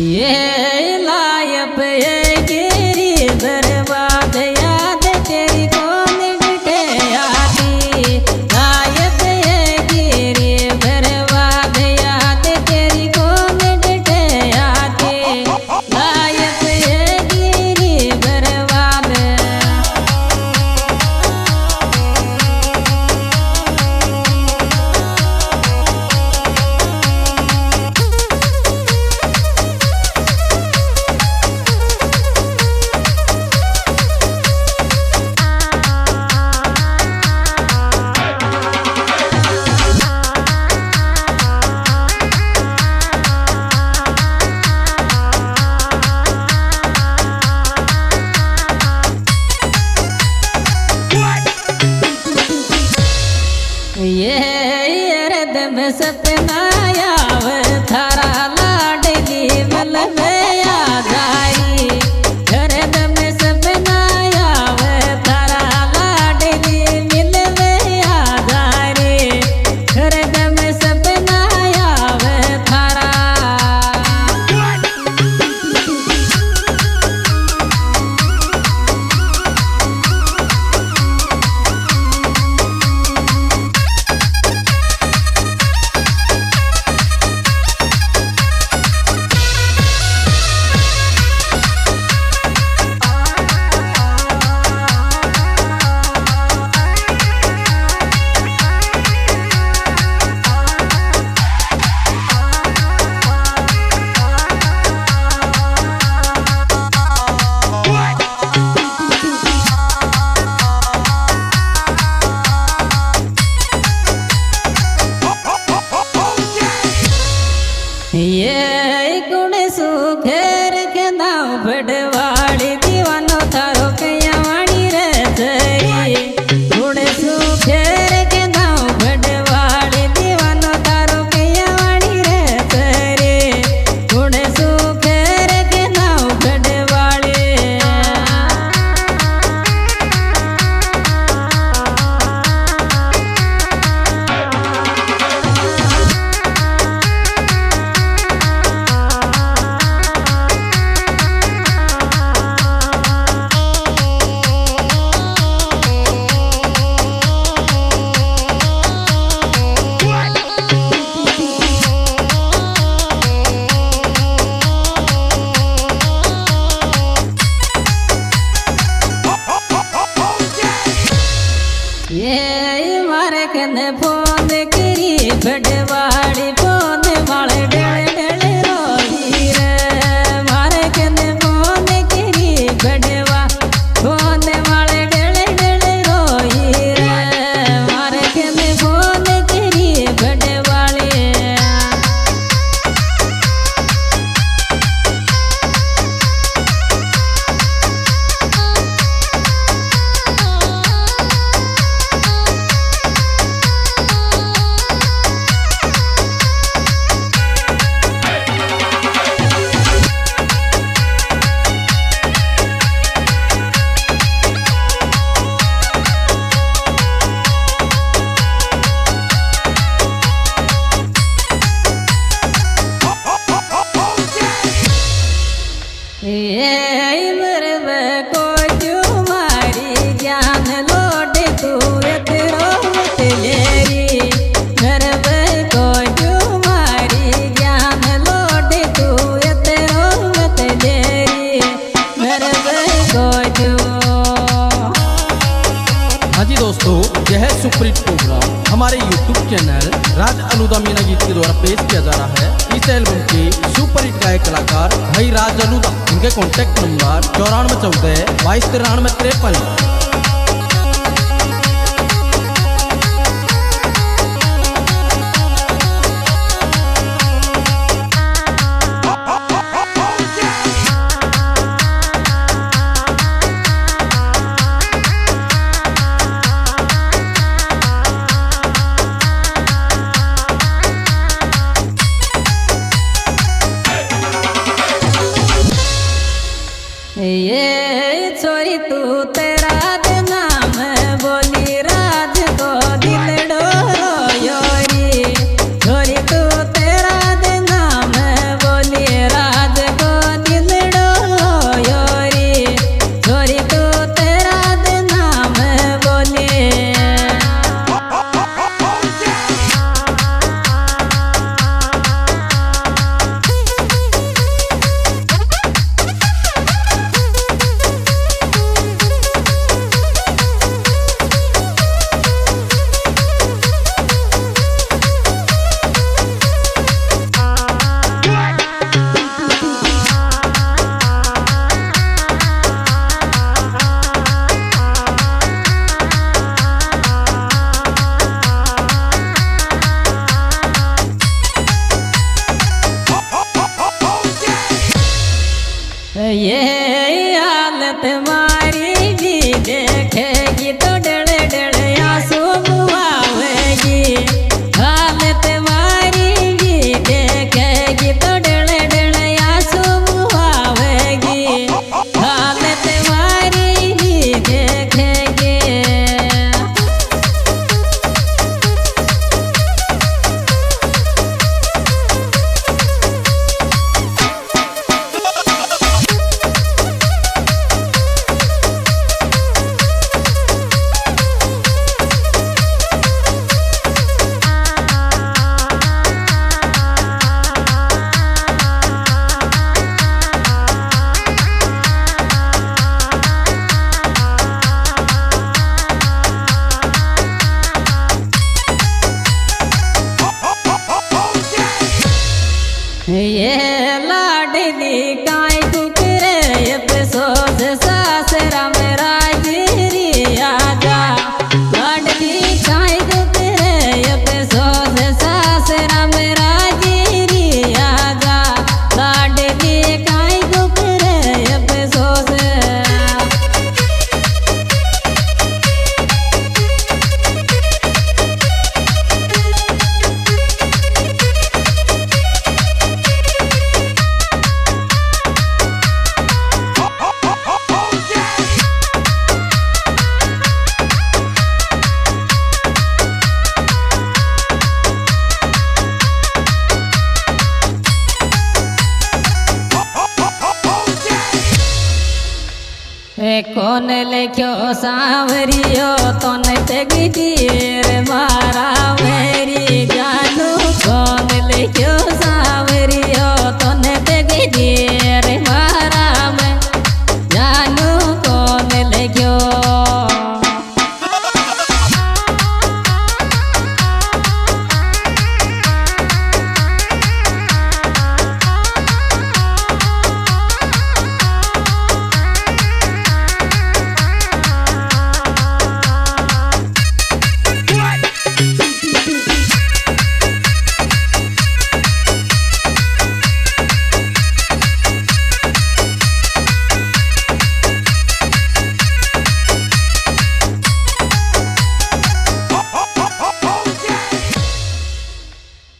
ये लायप ये गिरी बर्बाद याद तेरी कौन डिटे आती। लायप ये गिरी बर्बाद याद तेरी कौन डिटे आती। लायप ये गिरी बर्बाद। ये रदम सपना याव थारा लाडली मल में याद आई। रदम सपना याव थारा लाडली मिल में याद आई। रदम सपना याव थारा। ये गुण सुखेर के नाव बड़वाड़ी दीवानो थारो कयावाणी रे जरी। गुण सुखेर के नाव बड़वाड़ी दीवानो थारो कयावाणी रे जरी। गुण सुखेर के नाव बड़वाड़ी। ये मारे कने फोन करी बड़वाड़ी फोन वाले डले डले रोही रे। मारे कने फोन करी बड़वा फोन वाले डले डले रोही रे। मारे कने फोन करी बड़वाड़ी। ये मरब को तुम्हारी ज्ञान लोड तू तेरो तेरी। मरब को तुम्हारी ज्ञान लोड तू तेरो तेरी। मरब को हाँ जी दोस्तों, यह सुपरहिट प्रोग्राम हमारे YouTube चैनल राज अलूदा मीना गीत के द्वारा पेश किया जा रहा है। इस एल्बम के सुपरहिट गायक कलाकार भाई राज अलूदा। इनके कॉन्टैक्ट नंबर 9414 2293 53। ये छोरी तू तेरा नाम बोली राज को दिल डोरो योरी। छोरी तू तेरा नाम बोली राज को ये हालत मारी भी देखेगी तो डर डर आंसू आवेगी। हालत मारी भी देखेगी तो डर डर आंसू आवेगी। हालत मारी भी देखेगी। ये लाडली काय कुकरे अफसोस सासरा मेरा गिरी आजा। लाडली काय कुकरे अफसोस सासरा मेरा गिरी आजा। लाडली काय कुकरे अफसोस। कौन लेख्यो सांवरियो तोने तेगी तीर मारा मेरी।